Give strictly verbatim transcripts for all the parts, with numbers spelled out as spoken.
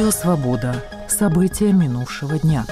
Радио «Свобода». События минувшего дня.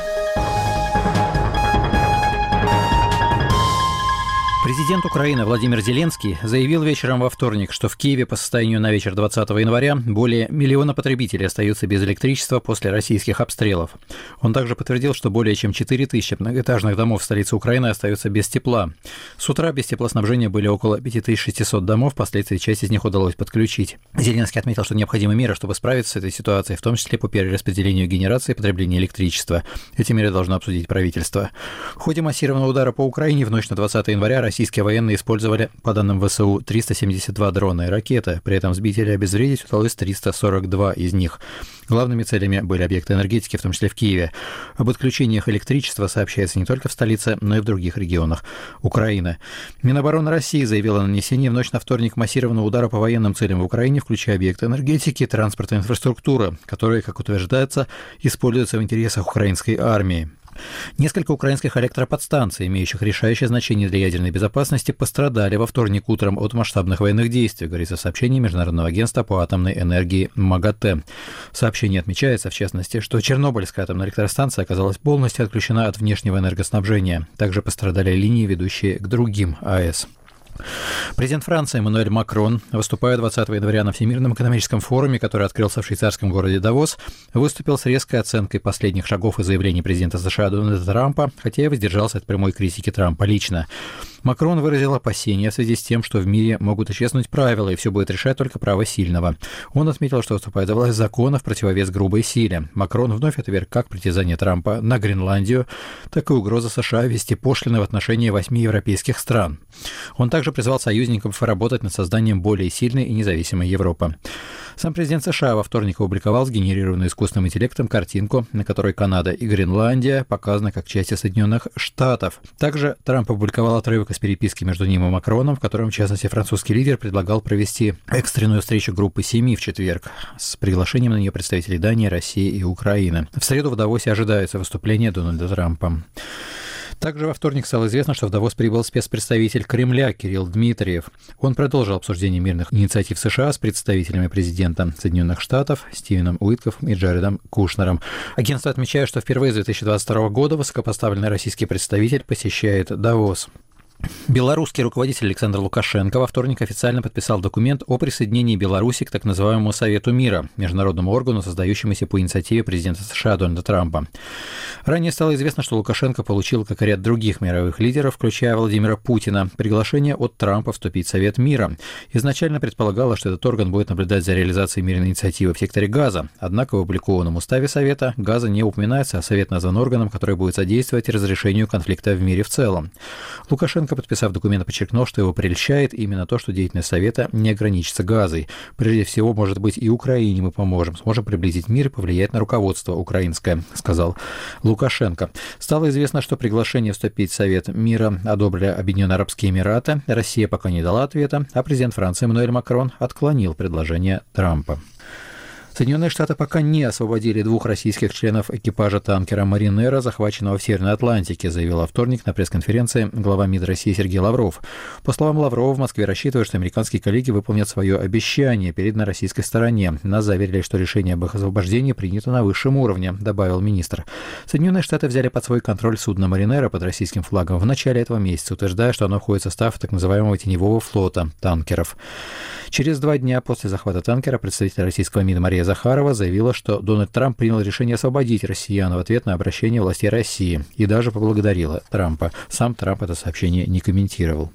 Президент Украины Владимир Зеленский заявил вечером во вторник, что в Киеве по состоянию на вечер двадцатого января более миллиона потребителей остаются без электричества после российских обстрелов. Он также подтвердил, что более чем четыре тысячи многоэтажных домов в столице Украины остаются без тепла. С утра без теплоснабжения были около пять тысяч шестьсот домов, впоследствии часть из них удалось подключить. Зеленский отметил, что необходимы меры, чтобы справиться с этой ситуацией, в том числе по перераспределению генерации и потребления электричества. Эти меры должно обсудить правительство. В ходе массированного удара по Украине в ночь на двадцатое января российские военные использовали, по данным ВСУ, триста семьдесят два дрона и ракеты. При этом сбить или обезвредить удалось триста сорок два из них. Главными целями были объекты энергетики, в том числе в Киеве. Об отключениях электричества сообщается не только в столице, но и в других регионах Украины. Минобороны России заявила о нанесении в ночь на вторник массированного удара по военным целям в Украине, включая объекты энергетики, транспорта и инфраструктуры, которые, как утверждается, используются в интересах украинской армии. Несколько украинских электроподстанций, имеющих решающее значение для ядерной безопасности, пострадали во вторник утром от масштабных военных действий, говорится в сообщении Международного агентства по атомной энергии МАГАТЭ. В сообщении отмечается, в частности, что Чернобыльская атомная электростанция оказалась полностью отключена от внешнего энергоснабжения. Также пострадали линии, ведущие к другим АЭС. Президент Франции Эммануэль Макрон, выступая двадцатого января на Всемирном экономическом форуме, который открылся в швейцарском городе Давос, выступил с резкой оценкой последних шагов и заявлений президента США Дональда Трампа, хотя и воздержался от прямой критики Трампа лично. Макрон выразил опасения в связи с тем, что в мире могут исчезнуть правила, и все будет решать только право сильного. Он отметил, что выступает за власть закона в противовес грубой силе. Макрон вновь отверг как притязание Трампа на Гренландию, так и угрозы США ввести пошлины в отношении восьми европейских стран. Он также призвал союзников работать над созданием более сильной и независимой Европы. Сам президент США во вторник опубликовал сгенерированную искусственным интеллектом картинку, на которой Канада и Гренландия показаны как части Соединенных Штатов. Также Трамп опубликовал отрывок из переписки между ним и Макроном, в котором, в частности, французский лидер предлагал провести экстренную встречу группы семи в четверг с приглашением на нее представителей Дании, России и Украины. В среду в Давосе ожидается выступление Дональда Трампа. Также во вторник стало известно, что в Давос прибыл спецпредставитель Кремля Кирилл Дмитриев. Он продолжил обсуждение мирных инициатив США с представителями президента Соединенных Штатов Стивеном Уиткофом и Джаредом Кушнером. Агентство отмечает, что впервые с две тысячи двадцать второго года высокопоставленный российский представитель посещает Давос. Белорусский руководитель Александр Лукашенко во вторник официально подписал документ о присоединении Беларуси к так называемому Совету мира, международному органу, создающемуся по инициативе президента США Дональда Трампа. Ранее стало известно, что Лукашенко получил, как и ряд других мировых лидеров, включая Владимира Путина, приглашение от Трампа вступить в Совет мира. Изначально предполагалось, что этот орган будет наблюдать за реализацией мирной инициативы в секторе Газа. Однако в опубликованном уставе Совета Газа не упоминается, а Совет назван органом, который будет содействовать разрешению конфликта в мире в целом. Лукашенко, подписав документ, подчеркнул, что его прельщает именно то, что деятельность Совета не ограничится Газой. Прежде всего, может быть, и Украине мы поможем, сможем приблизить мир и повлиять на руководство украинское, сказал Лукашенко. Стало известно, что приглашение вступить в Совет мира одобрили Объединенные Арабские Эмираты. Россия пока не дала ответа, а президент Франции Эммануэль Макрон отклонил предложение Трампа. Соединенные Штаты пока не освободили двух российских членов экипажа танкера «Маринера», захваченного в Северной Атлантике, заявил во вторник на пресс-конференции глава МИД России Сергей Лавров. По словам Лаврова, в Москве рассчитывают, что американские коллеги выполнят свое обещание перед на российской стороне. Нас заверили, что решение об их освобождении принято на высшем уровне, добавил министр. Соединенные Штаты взяли под свой контроль судно «Маринера» под российским флагом в начале этого месяца, утверждая, что оно входит в состав так называемого теневого флота танкеров. Через два дня после захвата танкера представитель российского МИДа Мария Захарова заявила, что Дональд Трамп принял решение освободить россиян в ответ на обращение властей России и даже поблагодарила Трампа. Сам Трамп это сообщение не комментировал.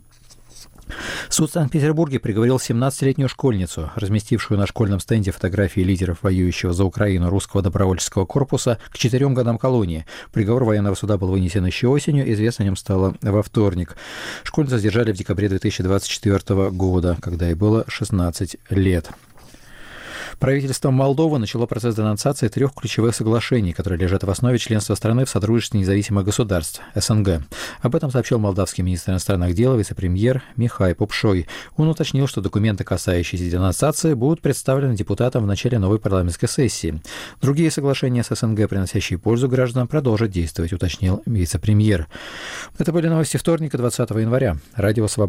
Суд в Санкт-Петербурге приговорил семнадцатилетнюю школьницу, разместившую на школьном стенде фотографии лидеров воюющего за Украину русского добровольческого корпуса, к четырем годам колонии. Приговор военного суда был вынесен еще осенью, известно о нем стало во вторник. Школьницу задержали в декабре две тысячи двадцать четвёртого года, когда ей было шестнадцать лет. Правительство Молдовы начало процесс денонсации трех ключевых соглашений, которые лежат в основе членства страны в Содружестве независимых государств СНГ. Об этом сообщил молдавский министр иностранных дел, вице-премьер Михай Попшой. Он уточнил, что документы, касающиеся денонсации, будут представлены депутатам в начале новой парламентской сессии. Другие соглашения с СНГ, приносящие пользу гражданам, продолжат действовать, уточнил вице-премьер. Это были новости вторника, двадцатого января. Радио «Свобода».